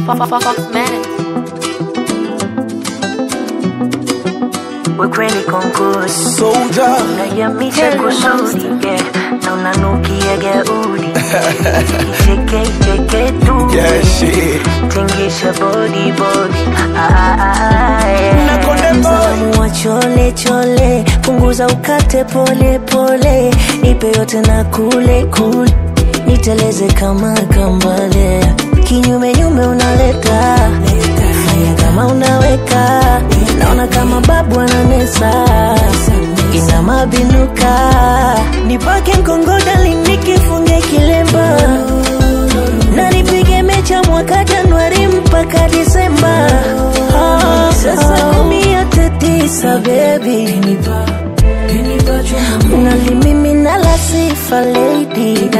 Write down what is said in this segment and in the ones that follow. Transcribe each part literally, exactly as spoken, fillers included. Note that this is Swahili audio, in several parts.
We're kweli konkusi Soldier unayamisha kusudi, yeah. Na unanukia gaudi Icheke icheke tu, yeah, shit. tingisha body body, ah, ah, ah, yeah. Nakonde boy Wa chole chole, punguza ukate pole pole, nipe yote na kule kule, niteleze kama kambale, kinyume nyume unaleta, fanya kama unaweka, naona kama babu ananesa, ina mabinuka, nipake mkongoda linikifunge kilemba, na nipige mecha mwaka Januari mpaka Disemba. Ah, sasa kumi yote tisa baby, unalimimina la sifa lady,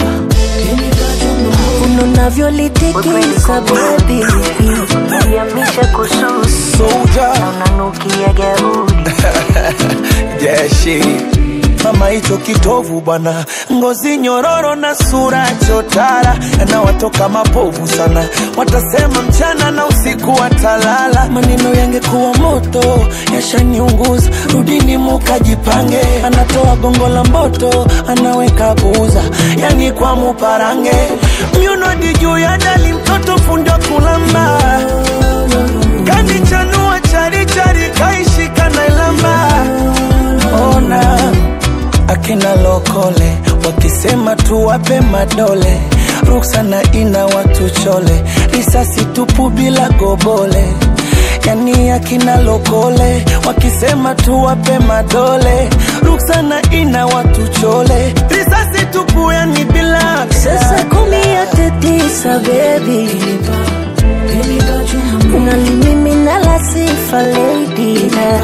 unavyolikisa baby, unayamisha kususi Soldier na unanukia gaudi yeah, shit. Mama hicho kitovu bwana, ngozi nyororo na sura chotara, yanawatoka mapovu sana, watasema mchana na usiku watalala. Maneno yangekuwa moto yashaniunguza, rudini mukajipange. Anatoa gongo la mboto, anaweka buza, yani kwa muparange. Miunodi juu ya dali, mtoto fundo kulamba, kandi chanua chari chari kaishika na ilamba. Ona akina lokole wakisema tu wape madole, ruksa na ina watu chole, risasi tupu bila gobole. Yani akina lokole wakisema tu wape madole, ruksa na ina watu chole, risasi tupu yani bila. Sasa kumi yote tisa baby, unalimimina la sifa lady,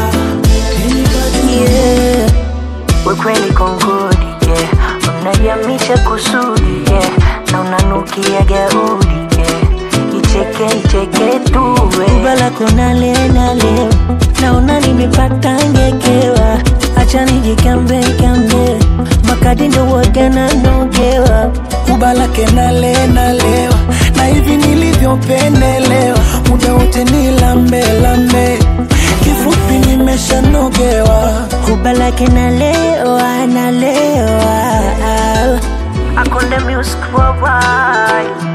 yeah. We're kweli kongodi, yeah. Unayamisha kusudi, yeah. Na unanukia gaudi, yeah. Icheke icheke tu, we ubala kuna leo na leo, naona nimepata ngekewa, acha nijikambe kambe, makadi ndo woga na nogewa, ubala kena le na lewa, na hivi nilivyopendelewa, muda wote ni lambe lambe, kifupi nimesha nogewa. ubala kena lewa na lewa. Akonde music worldwide.